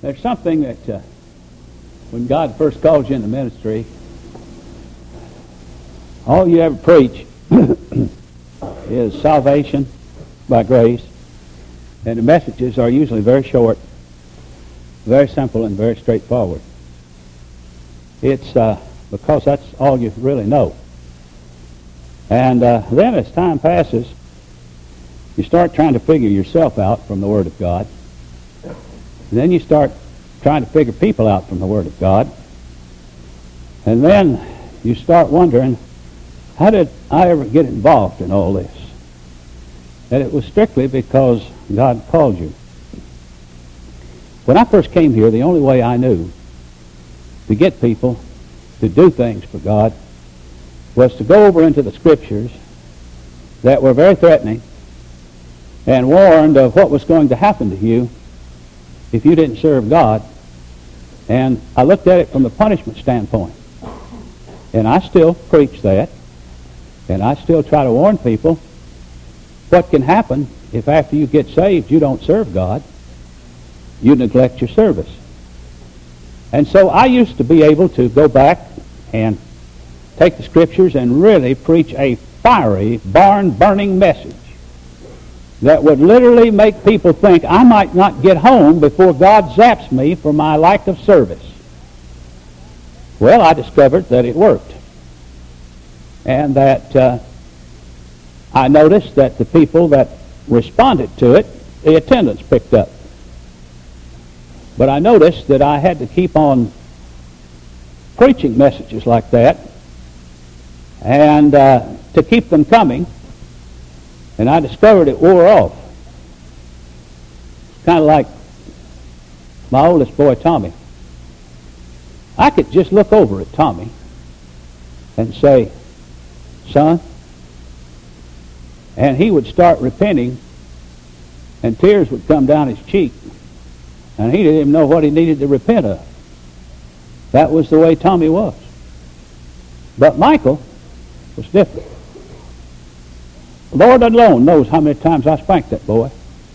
There's something that when God first calls you in the ministry, all you ever preach is salvation by grace, and the messages are usually very short, very simple, and very straightforward. It's because that's all you really know. And then as time passes, you start trying to figure yourself out from the Word of God. And then you start trying to figure people out from the Word of God. And then you start wondering, how did I ever get involved in all this? And it was strictly because God called you. When I first came here, the only way I knew to get people to do things for God was to go over into the Scriptures that were very threatening and warned of what was going to happen to you if you didn't serve God. And I looked at it from the punishment standpoint. And I still preach that. And I still try to warn people what can happen if after you get saved you don't serve God. You neglect your service. And so I used to be able to go back and take the Scriptures and really preach a fiery, barn-burning message that would literally make people think I might not get home before God zaps me for my lack of service. Well, I discovered that it worked. And that I noticed that the people that responded to it, the attendance picked up. But I noticed that I had to keep on preaching messages like that and to keep them coming, and I discovered it wore off. Kind of like my oldest boy, Tommy. I could just look over at Tommy and say, "Son," and he would start repenting, and tears would come down his cheek, and he didn't even know what he needed to repent of. That was the way Tommy was. But Michael was different. The Lord alone knows how many times I spanked that boy.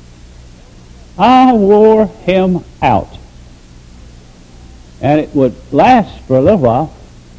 I wore him out. And it would last for a little while.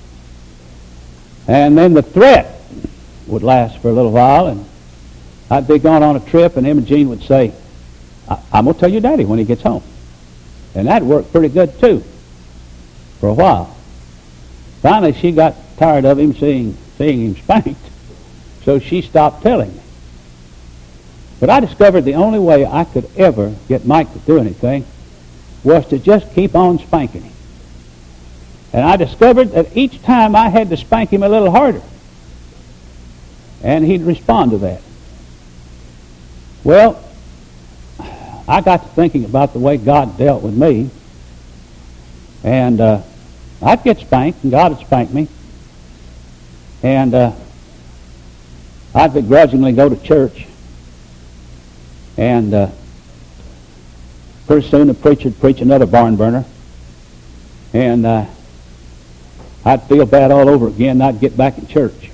And then the threat would last for a little while. And I'd be gone on a trip, and Imogene would say, "I'm going to tell your daddy when he gets home." And that worked pretty good, too, for a while. Finally, she got tired of him seeing him spanked, so she stopped telling me. But I discovered the only way I could ever get Mike to do anything was to just keep on spanking him. And I discovered that each time I had to spank him a little harder, and he'd respond to that. Well, I got to thinking about the way God dealt with me, and I'd get spanked, and God would spank me, and I'd begrudgingly go to church, and pretty soon the preacher would preach another barn burner, and I'd feel bad all over again, and I'd get back in church.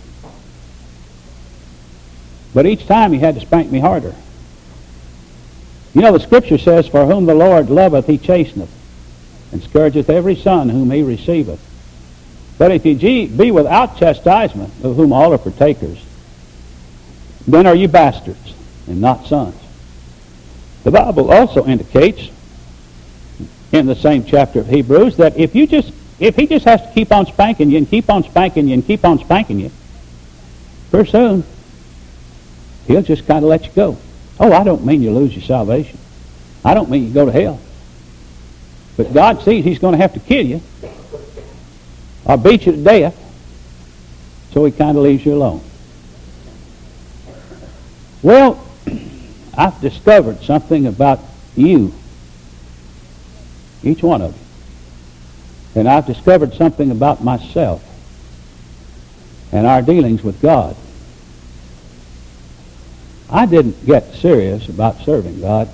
But each time he had to spank me harder. You know, the Scripture says, "For whom the Lord loveth, he chasteneth, and scourgeth every son whom he receiveth. But if ye be without chastisement, of whom all are partakers, then are you bastards, and not sons." The Bible also indicates, in the same chapter of Hebrews, that if he just has to keep on spanking you, and keep on spanking you, and keep on spanking you, pretty soon, he'll just kind of let you go. Oh, I don't mean you lose your salvation. I don't mean you go to hell. But God sees he's going to have to kill you or beat you to death, so he kind of leaves you alone. Well, I've discovered something about you, each one of you. And I've discovered something about myself and our dealings with God. I didn't get serious about serving God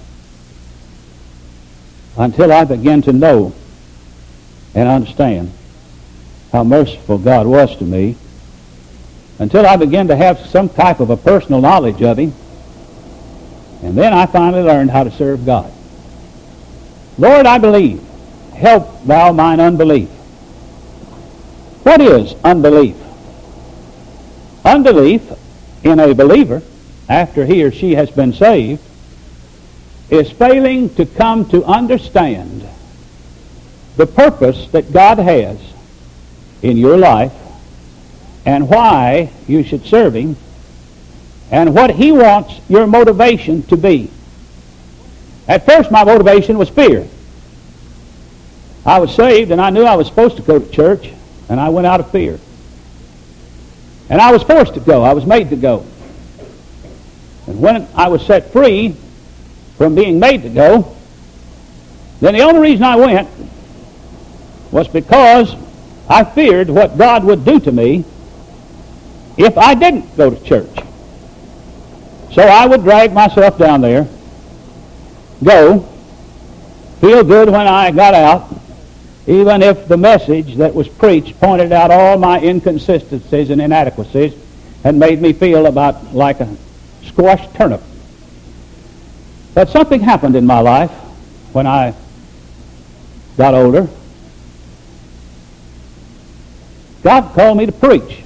until I began to know and understand how merciful God was to me, until I began to have some type of a personal knowledge of him, and then I finally learned how to serve God. Lord, I believe help thou mine unbelief. What is unbelief? Unbelief in a believer, after he or she has been saved, is failing to come to understand the purpose that God has in your life and why you should serve Him and what He wants your motivation to be. At first my motivation was fear. I was saved and I knew I was supposed to go to church, and I went out of fear. And I was forced to go. I was made to go. And when I was set free from being made to go, then the only reason I went was because I feared what God would do to me if I didn't go to church. So I would drag myself down there, go, feel good when I got out, even if the message that was preached pointed out all my inconsistencies and inadequacies and made me feel about like a squashed turnip. But something happened in my life when I got older. God called me to preach.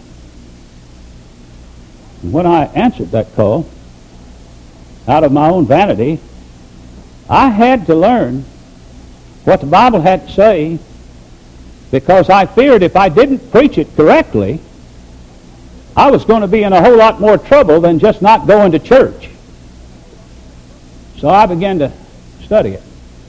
And when I answered that call, out of my own vanity, I had to learn what the Bible had to say, because I feared if I didn't preach it correctly, I was going to be in a whole lot more trouble than just not going to church. So I began to study it.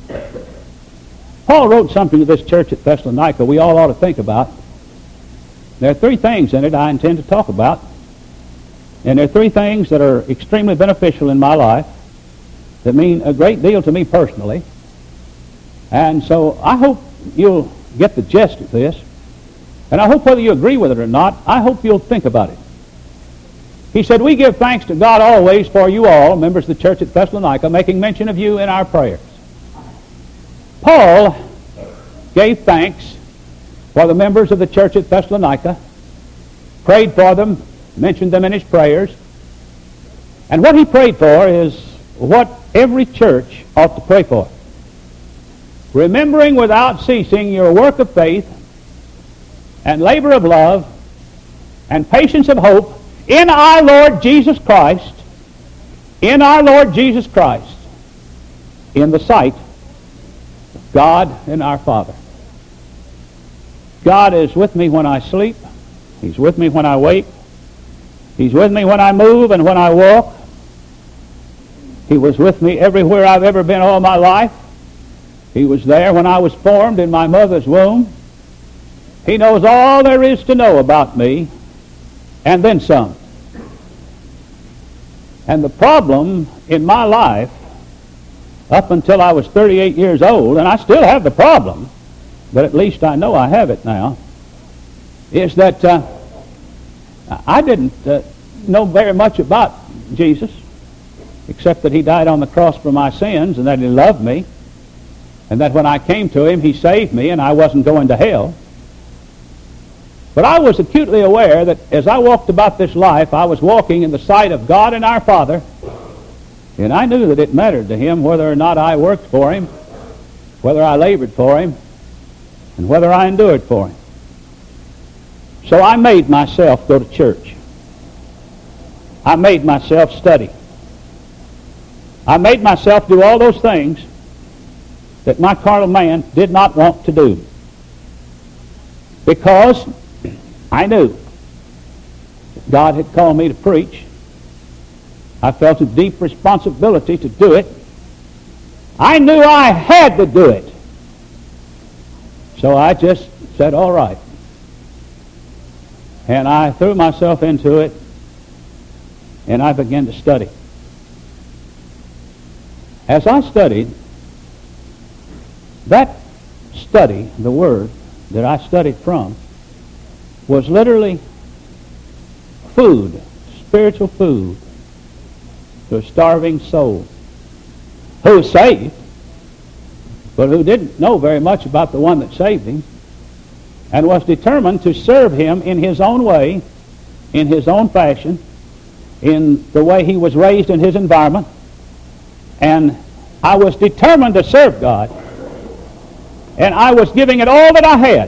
Paul wrote something to this church at Thessalonica we all ought to think about. There are 3 things in it I intend to talk about, and there are 3 things that are extremely beneficial in my life, that mean a great deal to me personally. And so I hope you'll get the gist of this. And I hope whether you agree with it or not, I hope you'll think about it. He said, we give thanks to God always for you all, members of the church at Thessalonica, making mention of you in our prayers. Paul gave thanks for the members of the church at Thessalonica, prayed for them, mentioned them in his prayers. And what he prayed for is what every church ought to pray for. Remembering without ceasing your work of faith and labor of love and patience of hope in our Lord Jesus Christ, in our Lord Jesus Christ, in the sight of God and our Father. God is with me when I sleep. He's with me when I wake. He's with me when I move and when I walk. He was with me everywhere I've ever been all my life. He was there when I was formed in my mother's womb. He knows all there is to know about me, and then some. And the problem in my life, up until I was 38 years old, and I still have the problem, but at least I know I have it now, is that I didn't know very much about Jesus, except that He died on the cross for my sins, and that He loved me, and that when I came to Him, He saved me, and I wasn't going to hell. But I was acutely aware that as I walked about this life, I was walking in the sight of God and our Father, and I knew that it mattered to Him whether or not I worked for Him, whether I labored for Him, and whether I endured for Him. So I made myself go to church. I made myself study. I made myself do all those things that my carnal man did not want to do, because I knew that God had called me to preach. I felt a deep responsibility to do it. I knew I had to do it. So I just said, all right. And I threw myself into it, and I began to study. As I studied, that study, the Word that I studied from, was literally food, spiritual food, to a starving soul who was saved, but who didn't know very much about the one that saved him, and was determined to serve Him in his own way, in his own fashion, in the way he was raised in his environment. And I was determined to serve God. and I was giving it all that I had.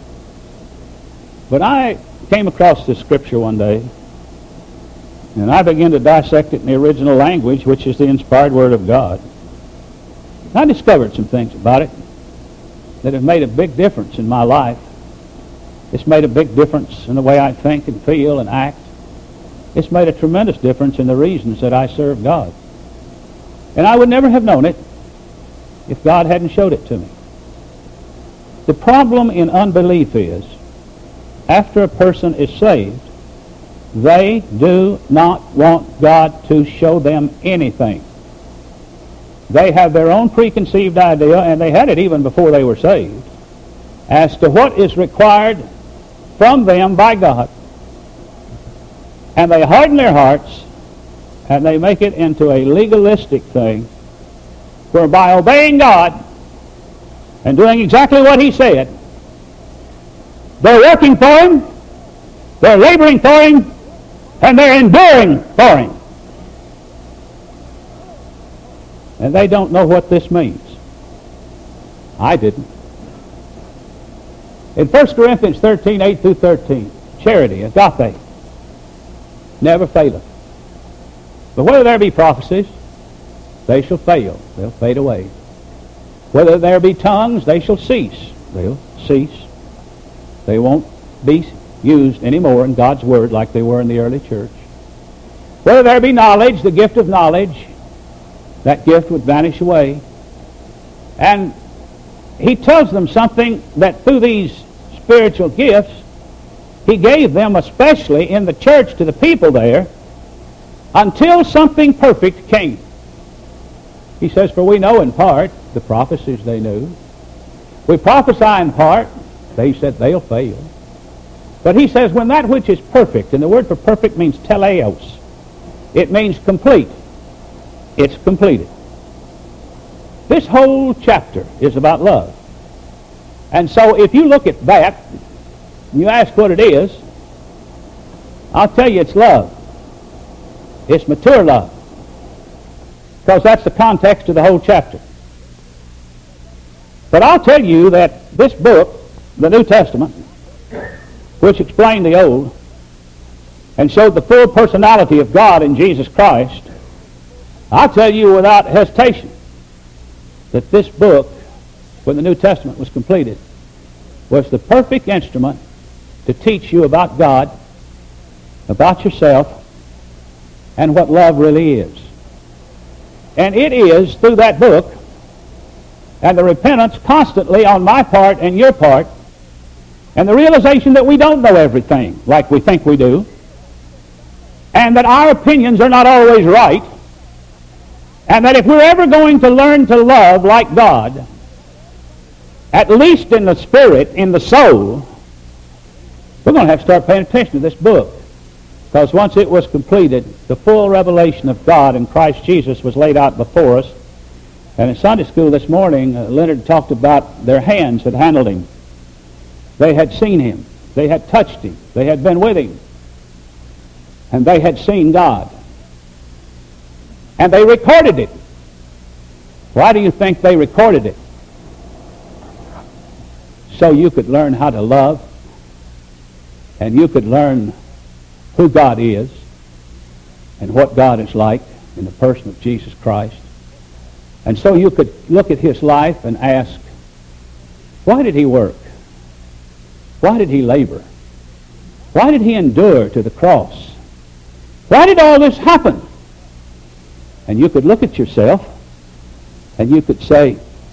But I came across this scripture one day, and I began to dissect it in the original language, which is the inspired Word of God. I discovered some things about it that have made a big difference in my life. It's made a big difference in the way I think and feel and act. It's made a tremendous difference in the reasons that I serve God. And I would never have known it if God hadn't showed it to me. The problem in unbelief is, after a person is saved, they do not want God to show them anything. They have their own preconceived idea, and they had it even before they were saved, as to what is required from them by God. And they harden their hearts, and they make it into a legalistic thing, where by obeying God and doing exactly what He said, they're working for Him, they're laboring for Him, and they're enduring for Him. And they don't know what this means. I didn't. In 1 Corinthians 13, 8 through 13, charity, agape, never faileth. But whether there be prophecies, they shall fail. They'll fade away. Whether there be tongues, they shall cease. They'll cease. They won't be used anymore in God's Word like they were in the early church. Whether there be knowledge, the gift of knowledge, that gift would vanish away. And he tells them something that through these spiritual gifts, he gave them especially in the church to the people there, until something perfect came. He says, for we know in part the prophecies they knew. We prophesy in part. They said they'll fail. But he says, when that which is perfect, and the word for perfect means teleos, it means complete. It's completed. This whole chapter is about love. And so if you look at that, and you ask what it is, I'll tell you it's love. It's mature love. Because that's the context of the whole chapter. But I'll tell you that this book, the New Testament, which explained the Old and showed the full personality of God in Jesus Christ, I'll tell you without hesitation that this book, when the New Testament was completed, was the perfect instrument to teach you about God, about yourself, and what love really is. And it is through that book and the repentance constantly on my part and your part, and the realization that we don't know everything like we think we do, and that our opinions are not always right, and that if we're ever going to learn to love like God, at least in the spirit, in the soul, we're going to have to start paying attention to this book. Because once it was completed, the full revelation of God in Christ Jesus was laid out before us. And in Sunday school this morning, Leonard talked about their hands had handled Him. They had seen Him. They had touched Him. They had been with Him. And they had seen God. And they recorded it. Why do you think they recorded it? So you could learn how to love, and you could learn who God is and what God is like in the person of Jesus Christ. And so you could look at His life and ask, why did He work? Why did He labor? Why did He endure to the cross? Why did all this happen? And you could look at yourself and you could say,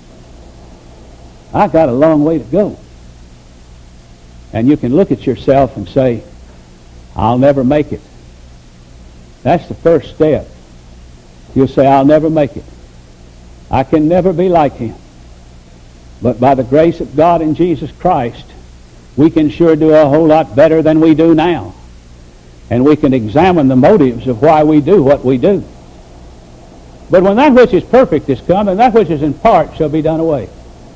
I got a long way to go. And you can look at yourself and say, I'll never make it. That's the first step. You'll say, I'll never make it. I can never be like Him. But by the grace of God in Jesus Christ, we can sure do a whole lot better than we do now. And we can examine the motives of why we do what we do. But when that which is perfect is come, and that which is in part shall be done away.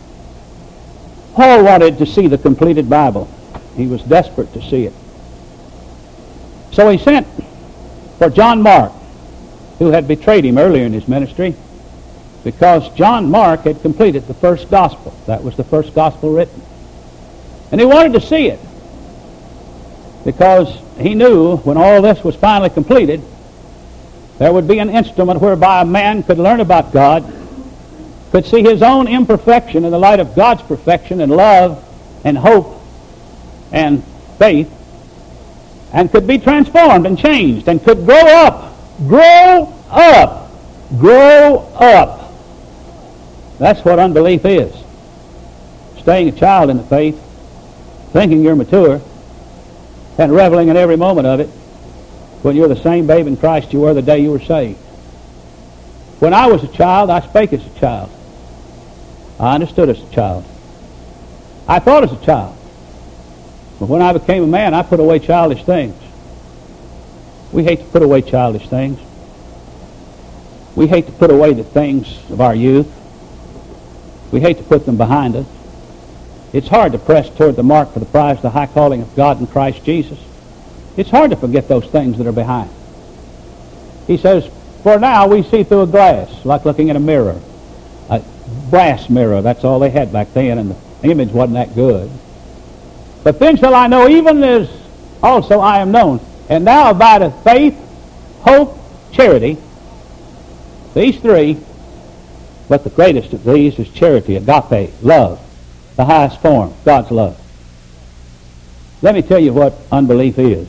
Paul wanted to see the completed Bible. He was desperate to see it. So he sent for John Mark, who had betrayed him earlier in his ministry, because John Mark had completed the first gospel. That was the first gospel written. And he wanted to see it because he knew when all this was finally completed, there would be an instrument whereby a man could learn about God, could see his own imperfection in the light of God's perfection and love and hope and faith, and could be transformed and changed and could grow up. Grow up. Grow up. That's what unbelief is. Staying a child in the faith, thinking you're mature, and reveling in every moment of it when you're the same babe in Christ you were the day you were saved. When I was a child, I spake as a child. I understood as a child. I thought as a child. But when I became a man, I put away childish things. We hate to put away childish things. We hate to put away the things of our youth. We hate to put them behind us. It's hard to press toward the mark for the prize of the high calling of God in Christ Jesus. It's hard to forget those things that are behind. He says, for now we see through a glass, like looking in a mirror. A brass mirror, that's all they had back then, and the image wasn't that good. But then shall I know, even as also I am known. And now abideth faith, hope, charity. These three, but the greatest of these is charity, agape, love, the highest form, God's love. Let me tell you what unbelief is.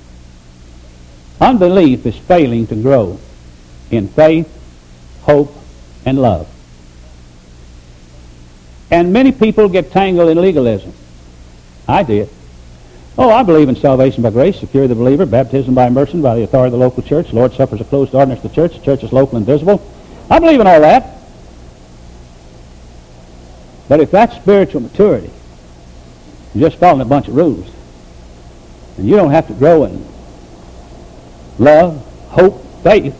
Unbelief is failing to grow in faith, hope, and love. And many people get tangled in legalism. I did. Oh, I believe in salvation by grace, secure the believer, baptism by immersion by the authority of the local church, Lord's Supper is a closed ordinance of the church is local and visible. I believe in all that. But if that's spiritual maturity, you're just following a bunch of rules. And you don't have to grow in love, hope, faith.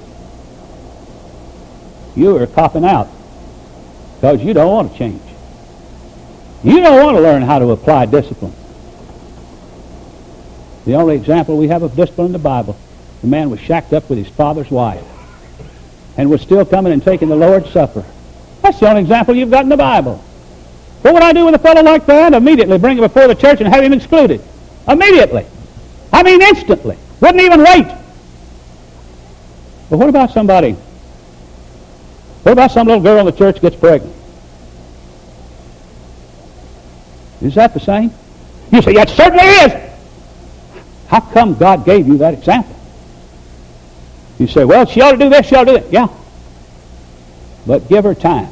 You are copping out because you don't want to change. You don't want to learn how to apply discipline. The only example we have of discipline in the Bible, the man was shacked up with his father's wife and was still coming and taking the Lord's Supper. That's the only example you've got in the Bible. What would I do with a fellow like that? Immediately bring him before the church and have him excluded. Immediately. I mean instantly. Wouldn't even wait. But what about somebody? What about some little girl in the church gets pregnant? Is that the same? You say, that certainly is. How come God gave you that example? You say, well, she ought to do this, she ought to do that. Yeah. But give her time.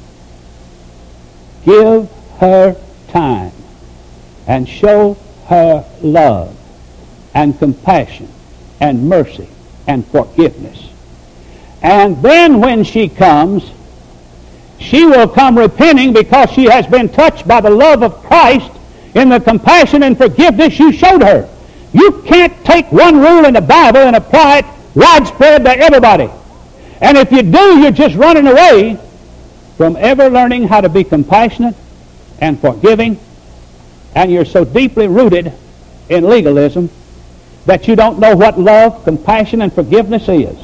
Give her time. And show her love and compassion and mercy and forgiveness. And then when she comes, she will come repenting because she has been touched by the love of Christ in the compassion and forgiveness you showed her. You can't take one rule in the Bible and apply it widespread to everybody. And if you do, you're just running away from ever learning how to be compassionate and forgiving, and you're so deeply rooted in legalism that you don't know what love, compassion, and forgiveness is.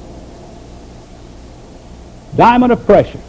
Diamond of pressure.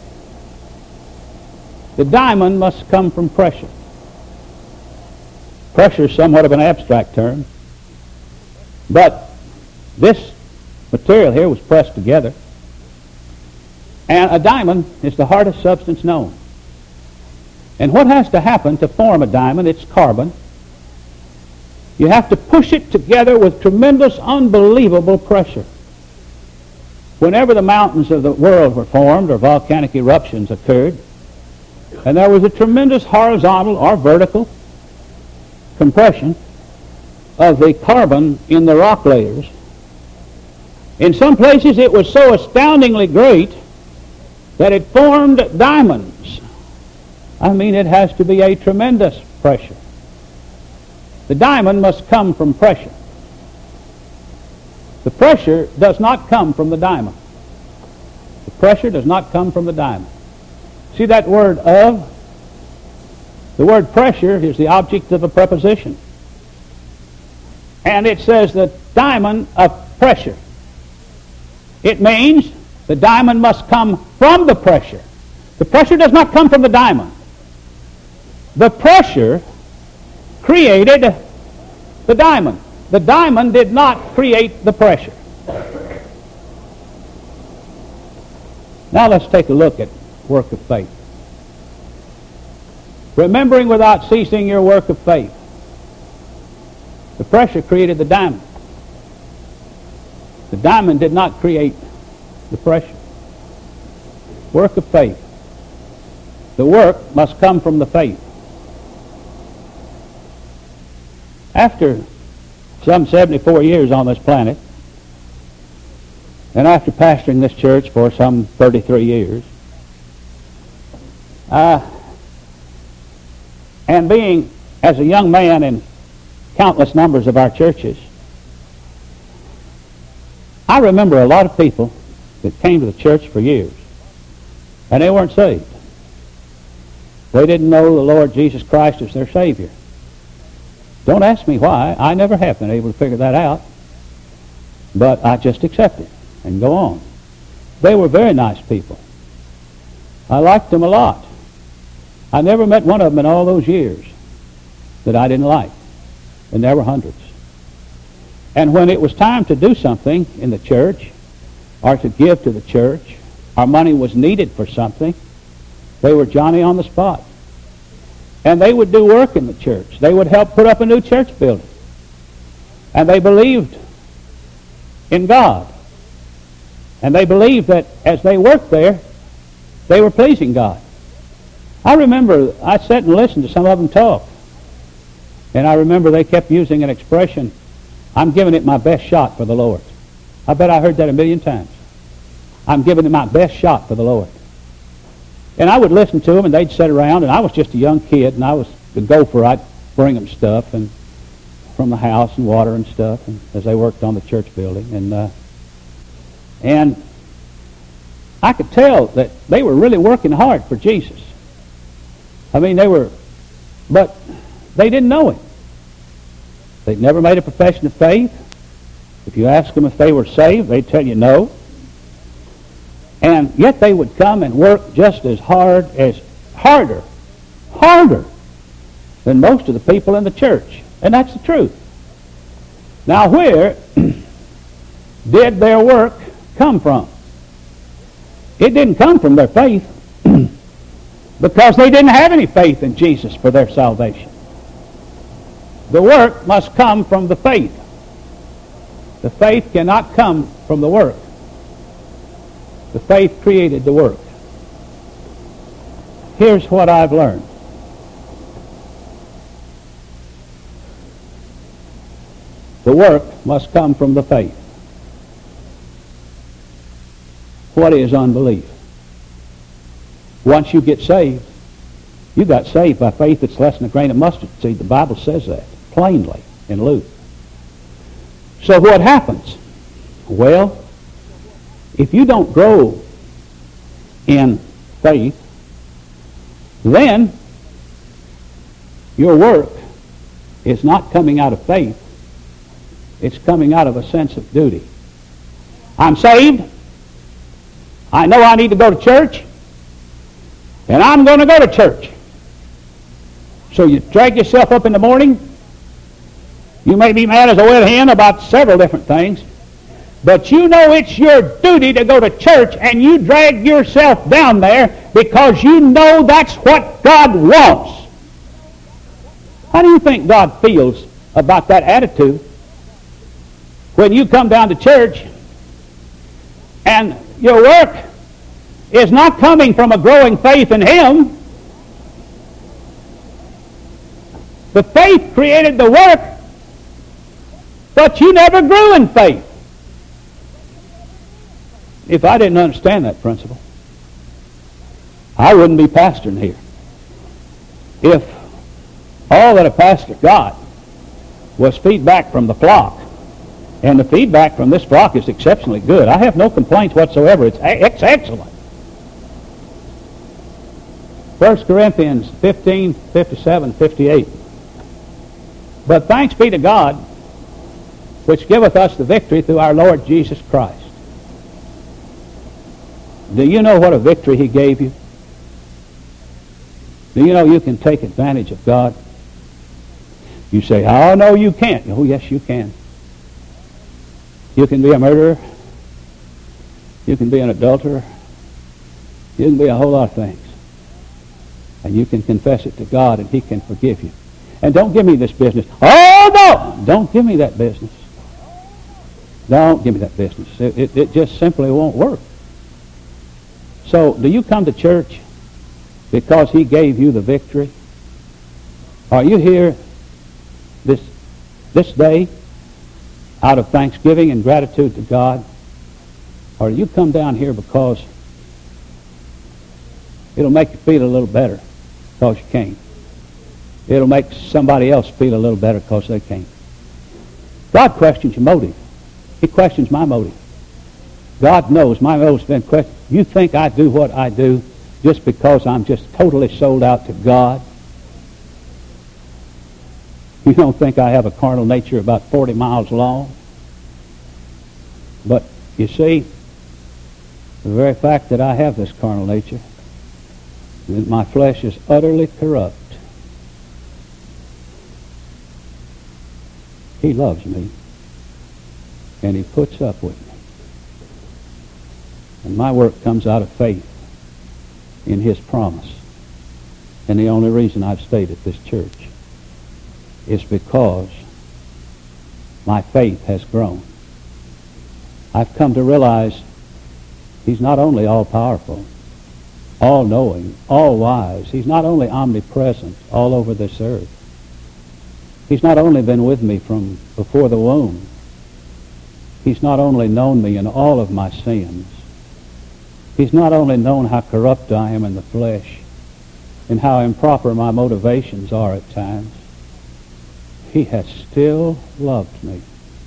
The diamond must come from pressure. Pressure is somewhat of an abstract term, but this material here was pressed together, and a diamond is the hardest substance known. And what has to happen to form a diamond? It's carbon. You have to push it together with tremendous, unbelievable pressure. Whenever the mountains of the world were formed or volcanic eruptions occurred, and there was a tremendous horizontal or vertical compression of the carbon in the rock layers. In some places it was so astoundingly great that it formed diamonds. I mean, it has to be a tremendous pressure. The diamond must come from pressure. The pressure does not come from the diamond. The pressure does not come from the diamond. See that word of? The word pressure is the object of a preposition. And it says the diamond of pressure. It means The diamond must come from the pressure. The pressure does not come from the diamond. The pressure created the diamond. The diamond did not create the pressure. Now let's take a look at work of faith. Remembering without ceasing your work of faith. The pressure created the diamond. The diamond did not create the pressure. Work of faith. The work must come from the faith. After some 74 years on this planet, and after pastoring this church for some 33 years, and being as a young man in countless numbers of our churches, I remember a lot of people that came to the church for years, and they weren't saved. They didn't know the Lord Jesus Christ as their Savior. Don't ask me why. I never have been able to figure that out. But I just accept it and go on. They were very nice people. I liked them a lot. I never met one of them in all those years that I didn't like. And there were hundreds. And when it was time to do something in the church, or to give to the church, or money was needed for something, they were Johnny on the spot. And they would do work in the church. They would help put up a new church building. And they believed in God. And they believed that as they worked there, they were pleasing God. I remember I sat and listened to some of them talk. And I remember they kept using an expression, I'm giving it my best shot for the Lord. I bet I heard that a million times. I'm giving it my best shot for the Lord. And I would listen to them, and they'd sit around, and I was just a young kid, and I was the gopher. I'd bring them stuff and from the house and water and stuff, and as they worked on the church building. And I could tell that they were really working hard for Jesus. I mean, but they didn't know Him. They'd never made a profession of faith. If you ask them if they were saved, they'd tell you no. And yet they would come and work just as harder than most of the people in the church. And that's the truth. Now, where did their work come from? It didn't come from their faith because they didn't have any faith in Jesus for their salvation. The work must come from the faith. The faith cannot come from the work. The faith created the work. Here's what I've learned. The work must come from the faith. What is unbelief? Once you get saved, you got saved by faith that's less than a grain of mustard seed. The Bible says that plainly in Luke. So what happens? Well, if you don't grow in faith, then your work is not coming out of faith. It's coming out of a sense of duty. I'm saved. I know I need to go to church. And I'm going to go to church. So you drag yourself up in the morning. You may be mad as a wet hen about several different things. But you know it's your duty to go to church, and you drag yourself down there because you know that's what God wants. How do you think God feels about that attitude when you come down to church and your work is not coming from a growing faith in Him? The faith created the work, but you never grew in faith. If I didn't understand that principle, I wouldn't be pastoring here. If all that a pastor got was feedback from the flock, and the feedback from this flock is exceptionally good. I have no complaints whatsoever. It's excellent. 1 Corinthians 15, 57, 58. But thanks be to God, which giveth us the victory through our Lord Jesus Christ. Do you know what a victory he gave you? Do you know you can take advantage of God? You say, oh, no, you can't. Oh, yes, you can. You can be a murderer. You can be an adulterer. You can be a whole lot of things. And you can confess it to God, and he can forgive you. And don't give me this business. Oh, no! Don't give me that business. Don't give me that business. It just simply won't work. So, do you come to church because he gave you the victory? Are you here this day out of thanksgiving and gratitude to God? Or do you come down here because it'll make you feel a little better because you came? It'll make somebody else feel a little better because they came. God questions your motive. He questions my motive. God knows my motive's been questioned. You think I do what I do just because I'm just totally sold out to God? You don't think I have a carnal nature about 40 miles long? But you see, the very fact that I have this carnal nature, that my flesh is utterly corrupt, he loves me, and he puts up with me. And my work comes out of faith in his promise. And the only reason I've stayed at this church is because my faith has grown. I've come to realize he's not only all-powerful, all-knowing, all-wise. He's not only omnipresent all over this earth. He's not only been with me from before the womb. He's not only known me in all of my sins. He's not only known how corrupt I am in the flesh and how improper my motivations are at times. He has still loved me.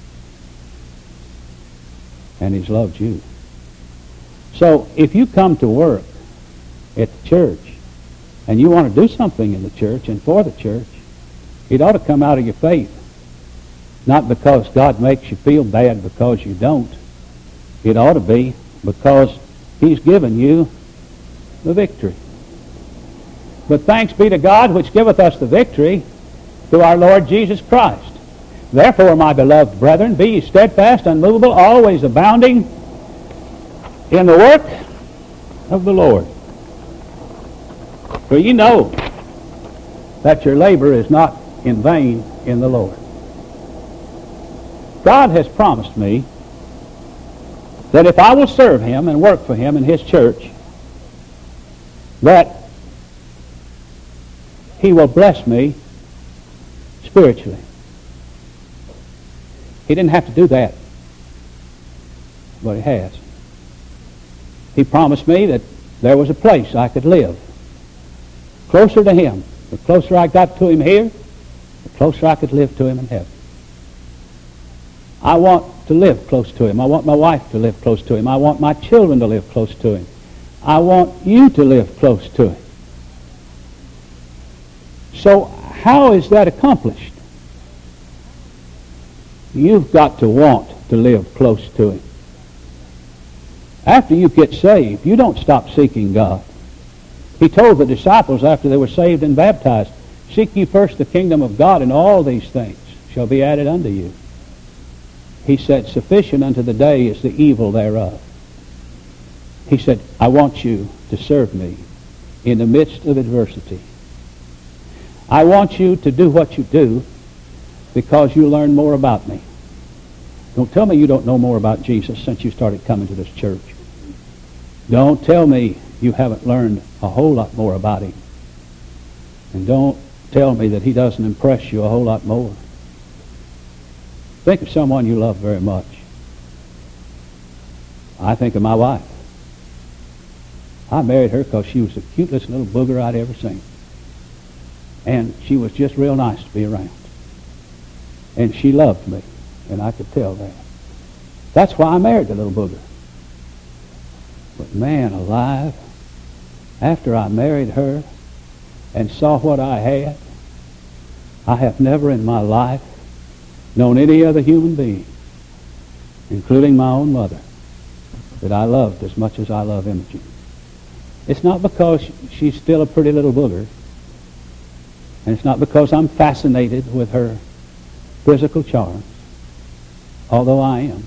And he's loved you. So if you come to work at the church and you want to do something in the church and for the church, it ought to come out of your faith. Not because God makes you feel bad because you don't. It ought to be because he's given you the victory. But thanks be to God which giveth us the victory through our Lord Jesus Christ. Therefore, my beloved brethren, be ye steadfast, unmovable, always abounding in the work of the Lord. For ye know that your labor is not in vain in the Lord. God has promised me that if I will serve him and work for him in his church, that he will bless me spiritually. He didn't have to do that, but he has. He promised me that there was a place I could live closer to him. The closer I got to him here, the closer I could live to him in heaven. I want to live close to him. I want my wife to live close to him. I want my children to live close to him. I want you to live close to him. So how is that accomplished? You've got to want to live close to him. After you get saved, you don't stop seeking God. He told the disciples after they were saved and baptized, seek ye first the kingdom of God, and all these things shall be added unto you. He said, sufficient unto the day is the evil thereof. He said, I want you to serve me in the midst of adversity. I want you to do what you do because you learn more about me. Don't tell me you don't know more about Jesus since you started coming to this church. Don't tell me you haven't learned a whole lot more about him. And don't tell me that he doesn't impress you a whole lot more. Think of someone you love very much. I think of my wife. I married her because she was the cutest little booger I'd ever seen. And she was just real nice to be around. And she loved me, and I could tell that. That's why I married the little booger. But man alive, after I married her and saw what I had, I have never in my life known any other human being, including my own mother, that I loved as much as I love Imogene. It's not because she's still a pretty little booger, and it's not because I'm fascinated with her physical charms, although I am.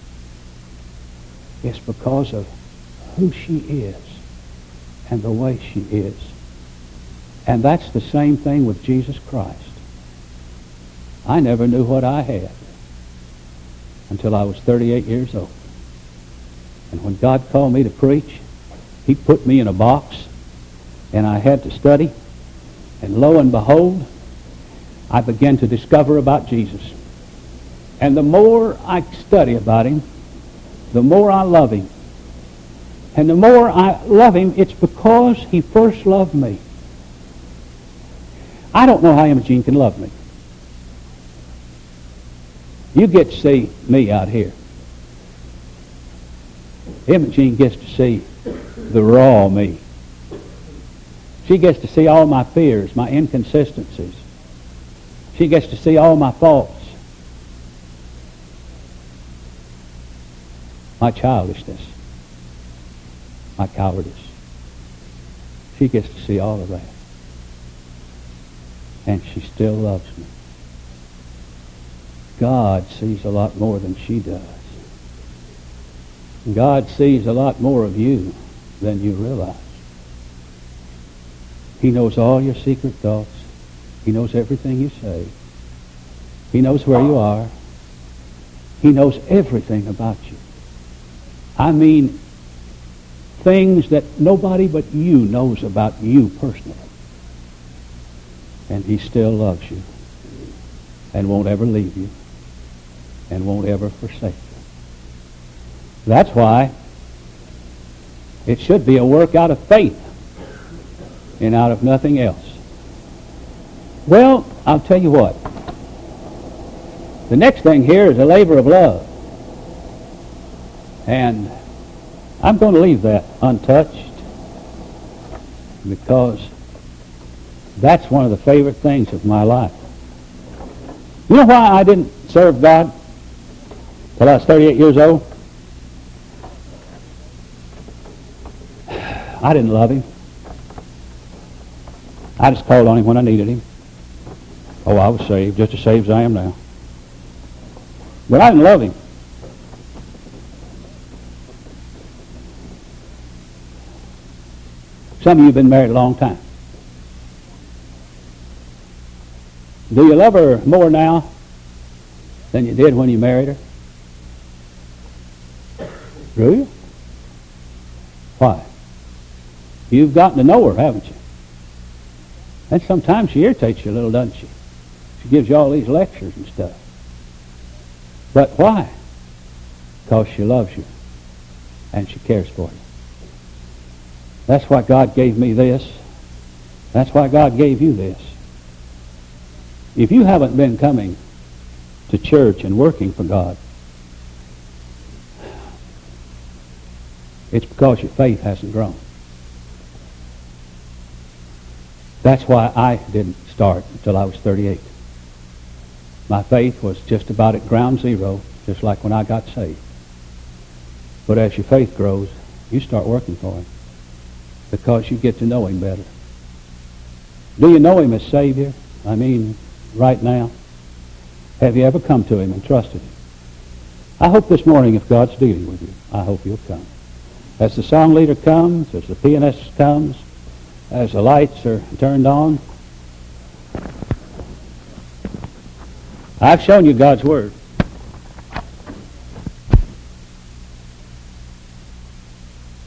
It's because of who she is and the way she is. And that's the same thing with Jesus Christ. I never knew what I had until I was 38 years old. And when God called me to preach, He put me in a box, and I had to study. And lo and behold, I began to discover about Jesus. And the more I study about Him, the more I love Him. And the more I love Him, it's because He first loved me. I don't know how Imogene can love me. You get to see me out here. Imogene gets to see the raw me. She gets to see all my fears, my inconsistencies. She gets to see all my faults, my childishness, my cowardice. She gets to see all of that. And she still loves me. God sees a lot more than she does. God sees a lot more of you than you realize. He knows all your secret thoughts. He knows everything you say. He knows where you are. He knows everything about you. I mean, things that nobody but you knows about you personally. And He still loves you and won't ever leave you and won't ever forsake you. That's why it should be a work out of faith and out of nothing else. Well, I'll tell you what. The next thing here is a labor of love. And I'm going to leave that untouched because that's one of the favorite things of my life. You know why I didn't serve God till I was 38 years old? I didn't love Him. I just called on Him when I needed Him. Oh, I was saved, just as saved as I am now. But I didn't love Him. Some of you have been married a long time. Do you love her more now than you did when you married her? Do you? Why? You've gotten to know her, haven't you? And sometimes she irritates you a little, doesn't she? She gives you all these lectures and stuff. But why? Because she loves you and she cares for you. That's why God gave me this. That's why God gave you this. If you haven't been coming to church and working for God, it's because your faith hasn't grown. That's why I didn't start until I was 38. My faith was just about at ground zero, just like when I got saved. But as your faith grows, you start working for Him because you get to know Him better. Do you know Him as Savior? I mean, right now? Have you ever come to Him and trusted Him? I hope this morning, if God's dealing with you, I hope you'll come. As the song leader comes, as the pianist comes, as the lights are turned on, I've shown you God's Word.